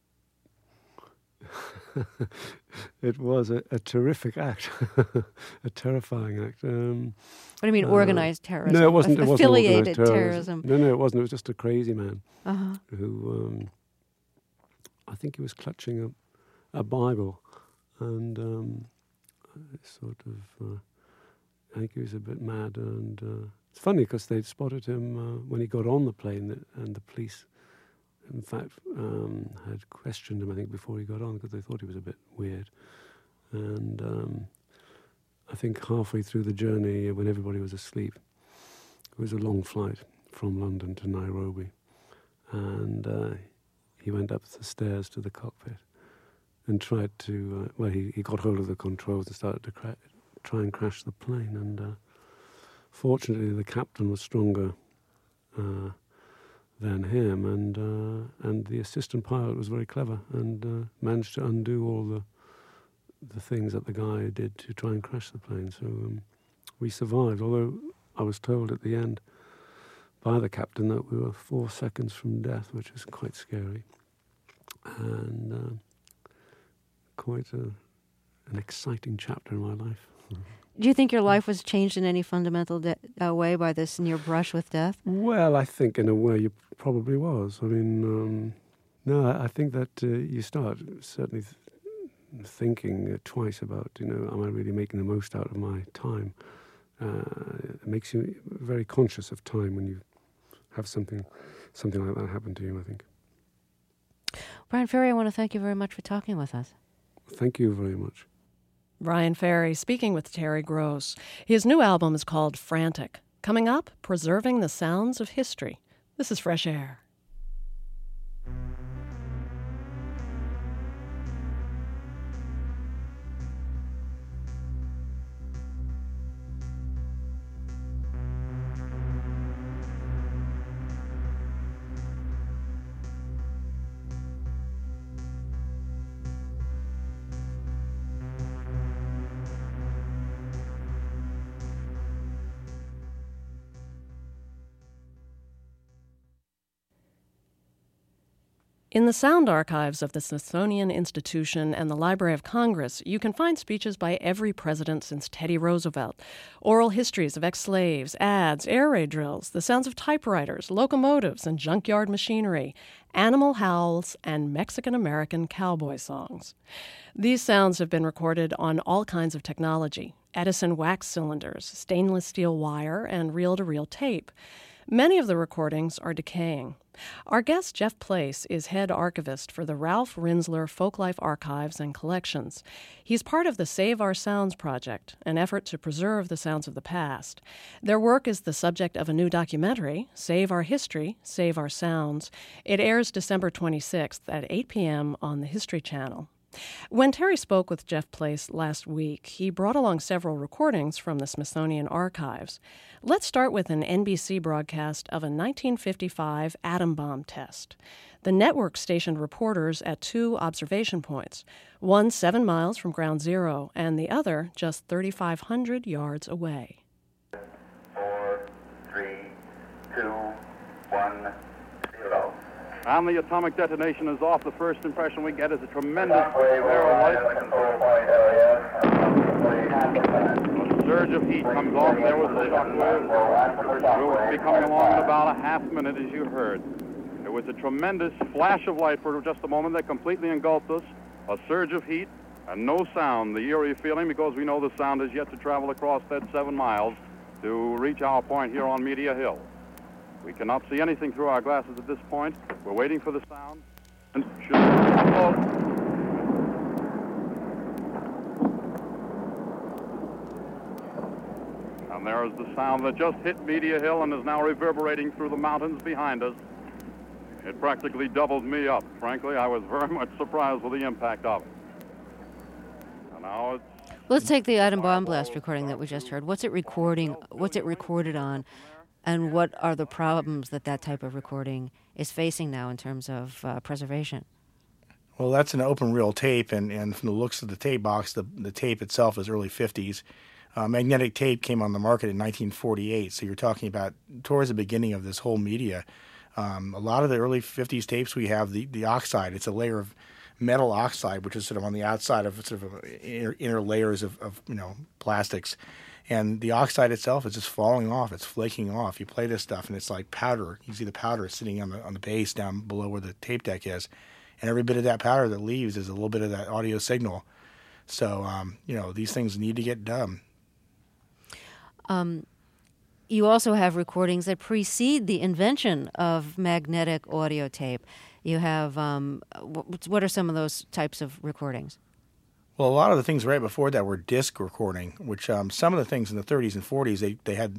It was a, a terrific act, a terrifying act. Um, what do you mean, uh, organized terrorism? No, it wasn't. It wasn't affiliated terrorism. terrorism. No, no, it wasn't. It was just a crazy man uh-huh. who, um, I think he was clutching a, a Bible, and um, sort of, uh, I think he was a bit mad, and uh, it's funny because they'd spotted him uh, when he got on the plane, and the police, in fact, um, had questioned him, I think, before he got on, because they thought he was a bit weird. And um, I think halfway through the journey, when everybody was asleep, it was a long flight from London to Nairobi, and uh, he went up the stairs to the cockpit and tried to, uh, well, he, he got hold of the controls and started to cra- try and crash the plane, and uh, fortunately, the captain was stronger uh, than him, and uh, and the assistant pilot was very clever and uh, managed to undo all the the things that the guy did to try and crash the plane. So um, we survived, although I was told at the end by the captain that we were four seconds from death, which is quite scary, and uh, quite a, an exciting chapter in my life. Do you think your life was changed in any fundamental de- uh, way by this near brush with death? Well, I think in a way you probably was. I mean, um, no, I think that uh, you start certainly th- thinking uh, twice about, you know, am I really making the most out of my time? Uh, it makes you very conscious of time when you have something, something like that happen to you, I think. Bryan Ferry, I want to thank you very much for talking with us. Thank you very much. Bryan Ferry speaking with Terry Gross. His new album is called Frantic. Coming up, Preserving the Sounds of History. This is Fresh Air. In the sound archives of the Smithsonian Institution and the Library of Congress, you can find speeches by every president since Teddy Roosevelt, oral histories of ex-slaves, ads, air raid drills, the sounds of typewriters, locomotives, and junkyard machinery, animal howls, and Mexican-American cowboy songs. These sounds have been recorded on all kinds of technology: Edison wax cylinders, stainless steel wire, and reel-to-reel tape. Many of the recordings are decaying. Our guest, Jeff Place, is head archivist for the Ralph Rinzler Folklife Archives and Collections. He's part of the Save Our Sounds project, an effort to preserve the sounds of the past. Their work is the subject of a new documentary, Save Our History, Save Our Sounds. It airs December twenty-sixth at eight p.m. on the History Channel. When Terry spoke with Jeff Place last week, he brought along several recordings from the Smithsonian archives. Let's start with an N B C broadcast of a nineteen fifty-five atom bomb test. The network stationed reporters at two observation points, one seven miles from ground zero and the other just thirty-five hundred yards away. Four, three, two, one, zero. And the atomic detonation is off. The first impression we get is a tremendous flare of light. A surge of heat comes off. There was the shock wave. We will be coming along in about a half minute, as you heard. It was a tremendous flash of light for just a moment that completely engulfed us. A surge of heat and no sound. The eerie feeling, because we know the sound is yet to travel across that seven miles to reach our point here on Media Hill. We cannot see anything through our glasses at this point. We're waiting for the sound. And should and there is the sound that just hit Media Hill and is now reverberating through the mountains behind us. It practically doubled me up. Frankly, I was very much surprised with the impact of it. And now it's... Let's take the atom bomb blast recording that we just heard. What's it recording? What's it recorded on? And what are the problems that that type of recording is facing now in terms of uh, preservation? Well, that's an open reel tape, and, and from the looks of the tape box, the, the tape itself is early fifties. Uh, magnetic tape came on the market in nineteen forty-eight, so you're talking about towards the beginning of this whole media. Um, a lot of the early fifties tapes we have, the, the oxide, it's a layer of metal oxide, which is sort of on the outside of sort of inner, inner layers of, of, you know, plastics. And the oxide itself is just falling off. It's flaking off. You play this stuff, and it's like powder. You see the powder sitting on the on the base down below where the tape deck is. And every bit of that powder that leaves is a little bit of that audio signal. So, um, you know, these things need to get done. Um, you also have recordings that precede the invention of magnetic audio tape. You have, um, what are some of those types of recordings? Well, a lot of the things right before that were disc recording, which um, some of the things in the thirties and forties, they, they had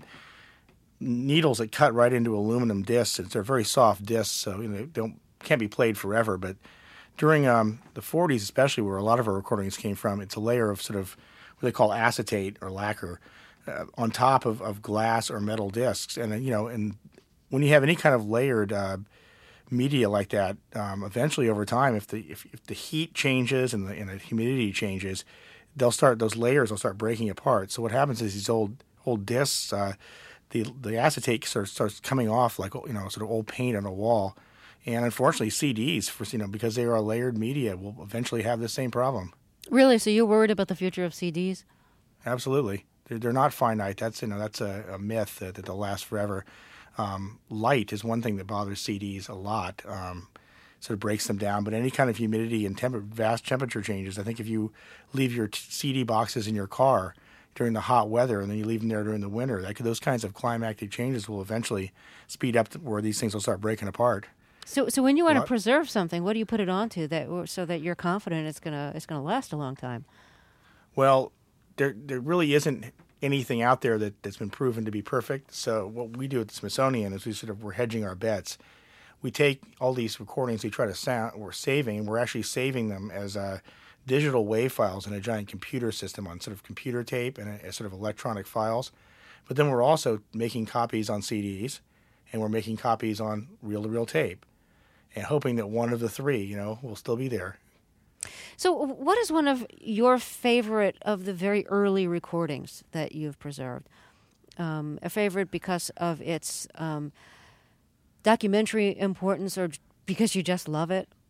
needles that cut right into aluminum discs. They're very soft discs, so you know, they don't can't be played forever. But during um, the forties, especially, where a lot of our recordings came from, it's a layer of sort of what they call acetate or lacquer uh, on top of, of glass or metal discs. And, you know, and when you have any kind of layered uh, media like that, um, eventually over time, if the if, if the heat changes and the, and the humidity changes, they'll start those layers will start breaking apart. So what happens is these old old discs, uh, the the acetate sort of starts coming off like you know sort of old paint on a wall, and unfortunately C Ds, for you know because they are layered media, will eventually have the same problem. Really? So you're worried about the future of C Ds? Absolutely, they're, they're not finite. That's you know that's a, a myth that, that they'll last forever. Um, light is one thing that bothers C Ds a lot, um, sort of breaks them down. But any kind of humidity and temp- vast temperature changes, I think if you leave your t- C D boxes in your car during the hot weather and then you leave them there during the winter, that, those kinds of climatic changes will eventually speed up to where these things will start breaking apart. So, so when you want what? to preserve something, what do you put it onto that so that you're confident it's gonna it's gonna last a long time? Well, there there really isn't anything out there that, that's been proven to be perfect. So what we do at the Smithsonian is we sort of, we're hedging our bets. We take all these recordings we try to sound, we're saving, and we're actually saving them as uh, digital WAV files in a giant computer system on sort of computer tape and a, a sort of electronic files. But then we're also making copies on C Ds, and we're making copies on reel-to-reel tape, and hoping that one of the three, you know, will still be there. So what is one of your favorite of the very early recordings that you've preserved? Um, a favorite because of its um, documentary importance or because you just love it?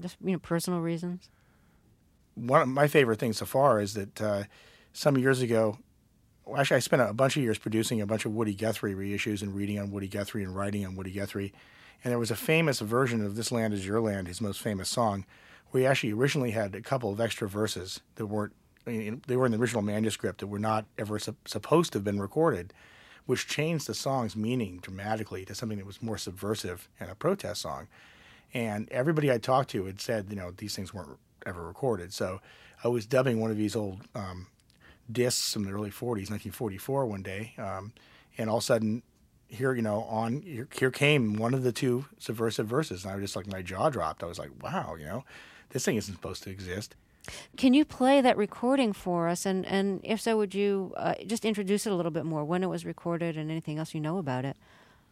Just, you know, personal reasons? One of my favorite things so far is that uh, some years ago, well, actually I spent a bunch of years producing a bunch of Woody Guthrie reissues and reading on Woody Guthrie and writing on Woody Guthrie. And there was a famous version of This Land Is Your Land, his most famous song, where he actually originally had a couple of extra verses that weren't, I mean, they were in the original manuscript that were not ever su- supposed to have been recorded, which changed the song's meaning dramatically to something that was more subversive and a protest song. And everybody I talked to had said, you know, these things weren't ever recorded. So I was dubbing one of these old um, discs from the early forties, nineteen forty-four, one day, um, and all of a sudden, here, you know, on here, here came one of the two subversive verses, and I was just like, my jaw dropped. I was like, wow, you know, this thing isn't supposed to exist. Can you play that recording for us? And, and if so, would you uh, just introduce it a little bit more, when it was recorded and anything else you know about it?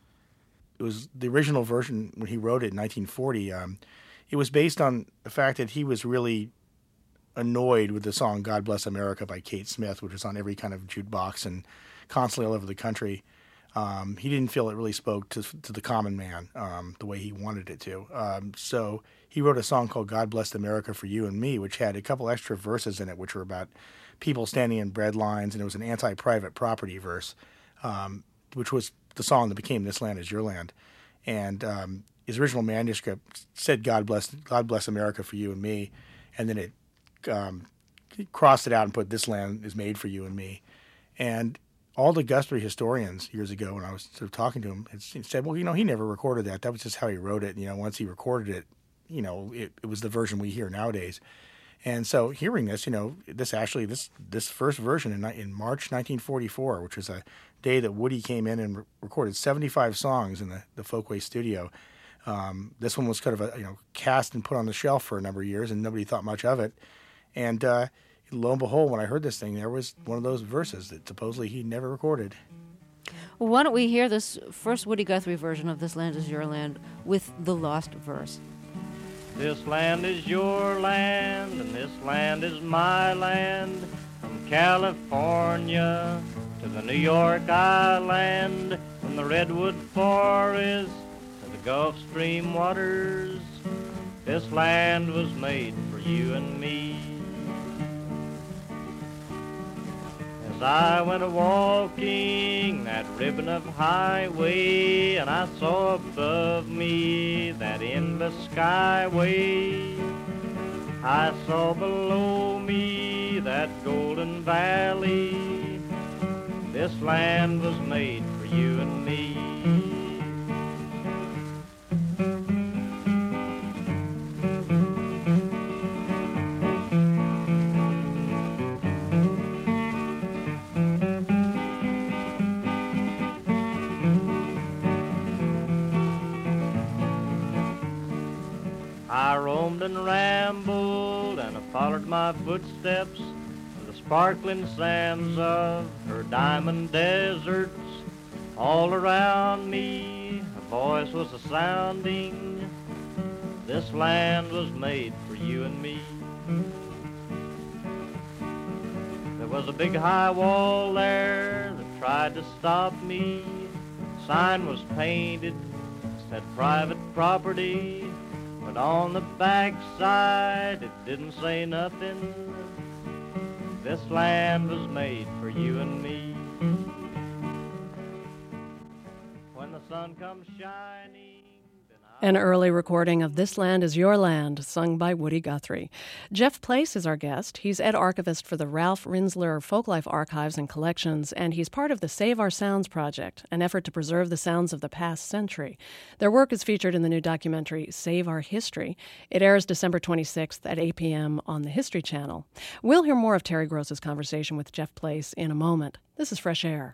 It was the original version when he wrote it in nineteen forty. Um, it was based on the fact that he was really annoyed with the song God Bless America by Kate Smith, which was on every kind of jukebox and constantly all over the country. Um, he didn't feel it really spoke to, to the common man um, the way he wanted it to. Um, so he wrote a song called God Bless America for You and Me, which had a couple extra verses in it, which were about people standing in bread lines, and it was an anti-private property verse, um, which was the song that became This Land Is Your Land. And um, his original manuscript said God bless God bless America for you and me, and then it um, crossed it out and put This Land Is Made for You and Me. And all the Guthrie historians years ago, when I was sort of talking to him, it said, well, you know, he never recorded that. That was just how he wrote it. And, you know, once he recorded it, you know, it, it was the version we hear nowadays. And so hearing this, you know, this actually, this this first version in, in March nineteen forty-four, which was a day that Woody came in and re- recorded seventy-five songs in the, the Folkways studio. Um, this one was kind of a, you know, cast and put on the shelf for a number of years, and nobody thought much of it. And uh, lo and behold, when I heard this thing, there was one of those verses that supposedly he never recorded. Well, why don't we hear this first Woody Guthrie version of This Land Is Your Land with the lost verse. This land is your land, and this land is my land, from California to the New York Island, from the Redwood Forest to the Gulf Stream waters. This land was made for you and me. As I went a-walking that ribbon of highway, and I saw above me that endless skyway, I saw below me that golden valley. This land was made for you and me. I roamed and rambled, and I followed my footsteps to the sparkling sands of her diamond deserts. All around me a voice was a-sounding, this land was made for you and me. There was a big high wall there that tried to stop me. The sign was painted, said private property, but on the backside it didn't say nothing. This land was made for you and me. When the sun comes shining. An early recording of This Land Is Your Land, sung by Woody Guthrie. Jeff Place is our guest. He's Ed Archivist for the Ralph Rinzler Folklife Archives and Collections, and he's part of the Save Our Sounds Project, an effort to preserve the sounds of the past century. Their work is featured in the new documentary Save Our History. It airs December twenty-sixth at eight p.m. on the History Channel. We'll hear more of Terry Gross's conversation with Jeff Place in a moment. This is Fresh Air.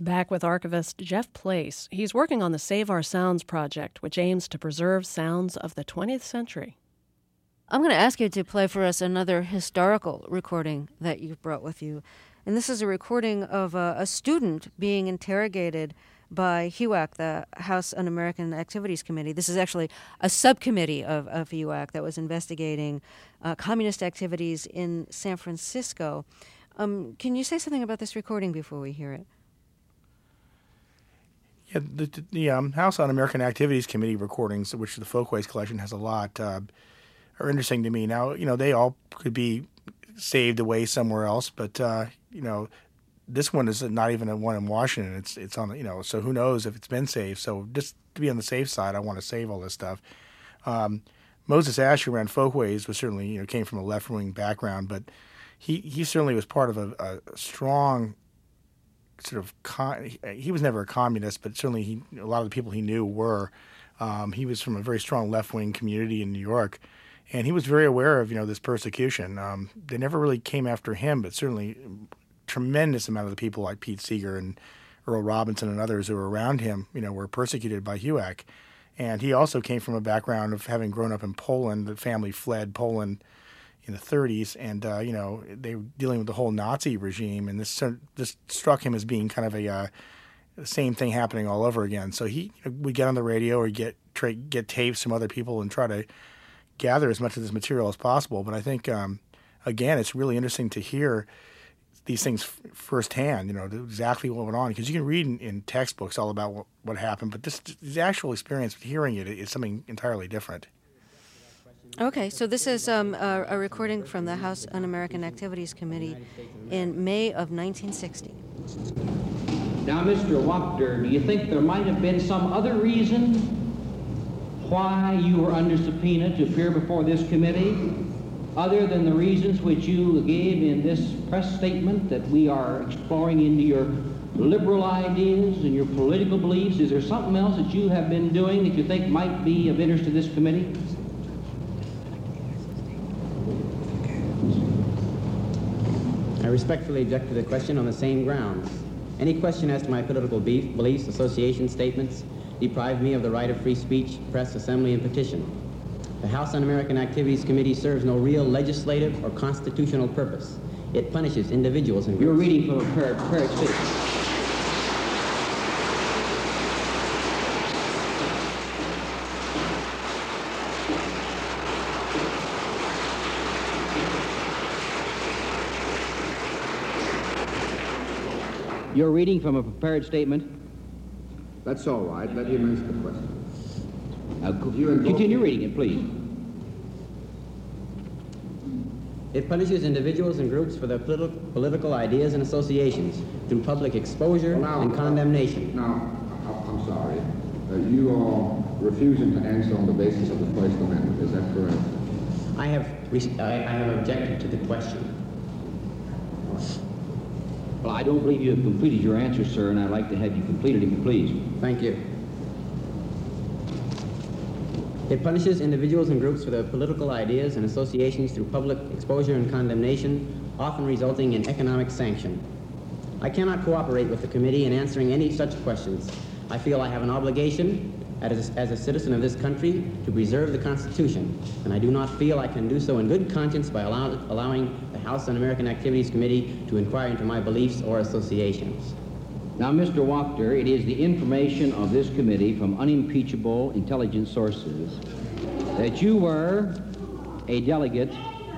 Back with archivist Jeff Place. He's working on the Save Our Sounds project, which aims to preserve sounds of the twentieth century. I'm going to ask you to play for us another historical recording that you've brought with you. And this is a recording of a, a student being interrogated by H U A C, the House Un-American Activities Committee. This is actually a subcommittee of, of H U A C that was investigating uh, communist activities in San Francisco. Um, can you say something about this recording before we hear it? Yeah, the, the um, House Un-American Activities Committee recordings, which the Folkways Collection has a lot, uh, are interesting to me. Now, you know, they all could be saved away somewhere else, but, uh, you know, this one is not even a one in Washington. It's it's on, you know, so who knows if it's been saved. So just to be on the safe side, I want to save all this stuff. Um, Moses Asher ran Folkways, was certainly, you know, came from a left-wing background, but he, he certainly was part of a, a strong sort of, con- he was never a communist, but certainly he, a lot of the people he knew were. Um, he was from a very strong left-wing community in New York, and he was very aware of, you know, this persecution. Um, they never really came after him, but certainly tremendous amount of the people like Pete Seeger and Earl Robinson and others who were around him, you know, were persecuted by H U A C. And he also came from a background of having grown up in Poland. The family fled Poland in the thirties, and, uh, you know, they were dealing with the whole Nazi regime, and this this struck him as being kind of a uh, the same thing happening all over again. So he would get on the radio or get tra- get tapes from other people and try to gather as much of this material as possible. But I think, um, again, it's really interesting to hear these things f- firsthand, you know, exactly what went on. Because you can read in, in textbooks all about what, what happened, but this, this actual experience of hearing it is something entirely different. Okay, so this is um, a, a recording from the House Un-American Activities Committee in May of nineteen sixty. Now, Mister Wachter, do you think there might have been some other reason why you were under subpoena to appear before this committee, other than the reasons which you gave in this press statement that we are exploring into your liberal ideas and your political beliefs? Is there something else that you have been doing that you think might be of interest to this committee? I respectfully object to the question on the same grounds. Any question as to my political beef, beliefs, association statements deprive me of the right of free speech, press, assembly, and petition. The House Un-American Activities Committee serves no real legislative or constitutional purpose. It punishes individuals and groups. You're reading from a prepared, prepared statement. You're reading from a prepared statement? That's all right. Let him ask the question. Uh, continue reading it, please. It punishes individuals and groups for their politi- political ideas and associations through public exposure well, now, and condemnation. Now, I'm sorry. Uh, you are refusing to answer on the basis of the First Amendment. Is that correct? I have, re- I, I have objected to the question. Well, I don't believe you have completed your answer, sir, and I'd like to have you complete it if you please. Thank you. It punishes individuals and groups for their political ideas and associations through public exposure and condemnation, often resulting in economic sanction. I cannot cooperate with the committee in answering any such questions. I feel I have an obligation as, as a citizen of this country to preserve the Constitution, and I do not feel I can do so in good conscience by allow, allowing the House Un-American Activities Committee to inquire into my beliefs or associations. Now, Mister Wachter, it is the information of this committee from unimpeachable intelligence sources that you were a delegate,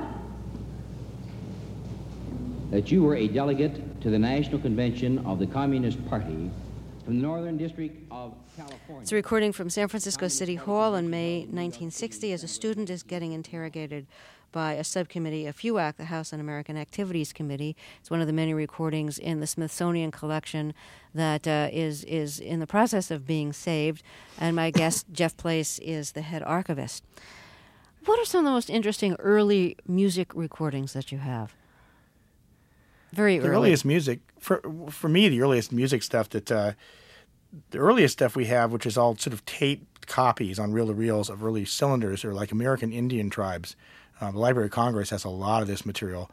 that you were a delegate to the National Convention of the Communist Party from the Northern District of California. It's a recording from San Francisco City Hall in May nineteen sixty as a student is getting interrogated by a subcommittee of H U A C, the House Un-American Activities Committee. It's one of the many recordings in the Smithsonian collection that uh, is is in the process of being saved, and my guest, Jeff Place, is the head archivist. What are some of the most interesting early music recordings that you have? Very the early. earliest music, for for me, the earliest music stuff that, uh, the earliest stuff we have, which is all sort of tape copies on reel-to-reels of early cylinders, or like American Indian tribes. Uh, the Library of Congress has a lot of this material.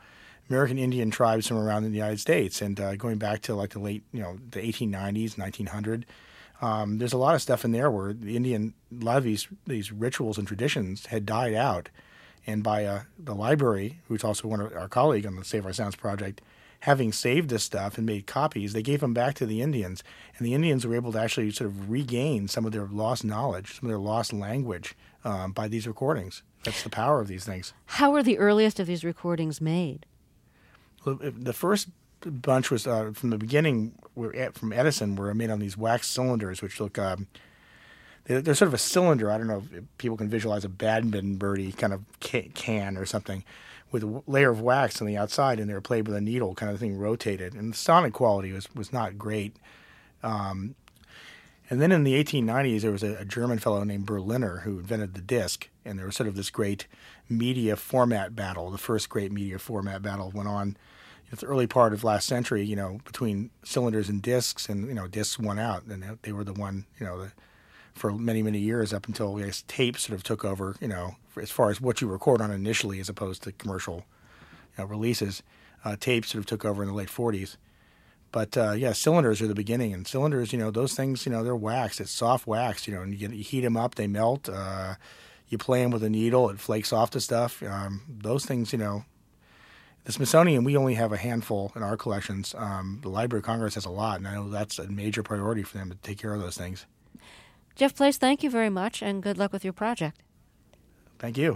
American Indian tribes from around the United States, and uh, going back to like the late, you know, the eighteen nineties, nineteen hundred. Um, there's a lot of stuff in there where the Indian, a lot of these these rituals and traditions had died out, and by uh, the library, who's also one of our colleague on the Save Our Sounds project, having saved this stuff and made copies, they gave them back to the Indians, and the Indians were able to actually sort of regain some of their lost knowledge, some of their lost language um, by these recordings. That's the power of these things. How were the earliest of these recordings made? Well, the first bunch was uh, from the beginning, were from Edison, were made on these wax cylinders, which look, um, they're, they're sort of a cylinder. I don't know if people can visualize a badminton birdie kind of can or something, with a layer of wax on the outside, and they were played with a needle, kind of thing rotated. And the sonic quality was, was not great. Um, and then in the eighteen nineties, there was a, a German fellow named Berliner who invented the disc, and there was sort of this great media format battle. The first great media format battle went on in the early part of last century, you know, between cylinders and discs, and, you know, discs won out, and they were the one, you know, the, for many, many years up until, I guess, tape sort of took over, you know, as far as what you record on initially as opposed to commercial you know, releases. Uh, tape sort of took over in the late forties. But, uh, yeah, cylinders are the beginning. And cylinders, you know, those things, you know, they're wax. It's soft wax, you know, and you, get, you heat them up, they melt. Uh, you play them with a needle, it flakes off the stuff. Um, those things, you know, the Smithsonian, we only have a handful in our collections. Um, the Library of Congress has a lot, and I know that's a major priority for them to take care of those things. Jeff Place, thank you very much, and good luck with your project. Thank you.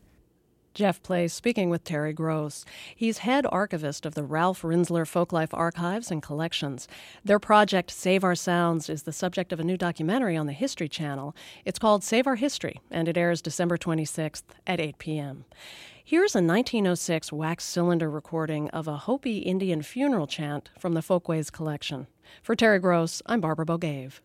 Jeff Place speaking with Terry Gross. He's head archivist of the Ralph Rinzler Folklife Archives and Collections. Their project, Save Our Sounds, is the subject of a new documentary on the History Channel. It's called Save Our History, and it airs December twenty-sixth at eight p.m. Here's a nineteen oh six wax cylinder recording of a Hopi Indian funeral chant from the Folkways collection. For Terry Gross, I'm Barbara Bogave.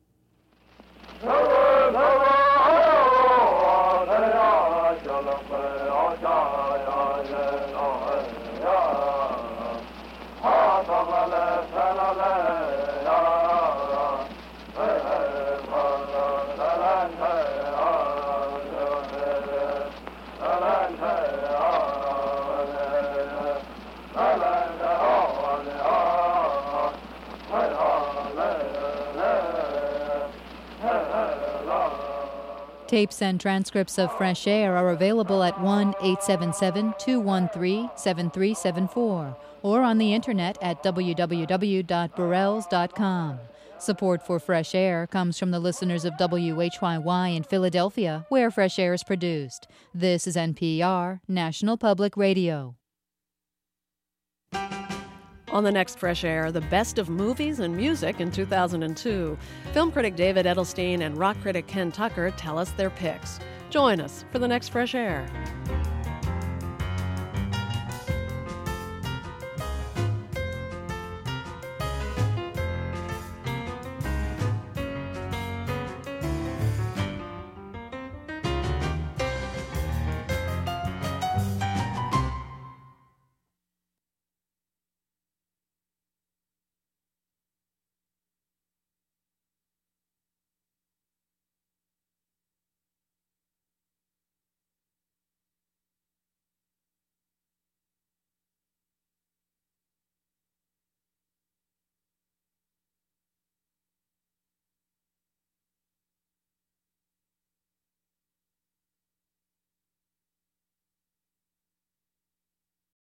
Tapes and transcripts of Fresh Air are available at one eight seven seven, two one three, seven three seven four or on the internet at w w w dot burrells dot com. Support for Fresh Air comes from the listeners of W H Y Y in Philadelphia, where Fresh Air is produced. This is N P R, National Public Radio. On the next Fresh Air, the best of movies and music in two thousand two. Film critic David Edelstein and rock critic Ken Tucker tell us their picks. Join us for the next Fresh Air.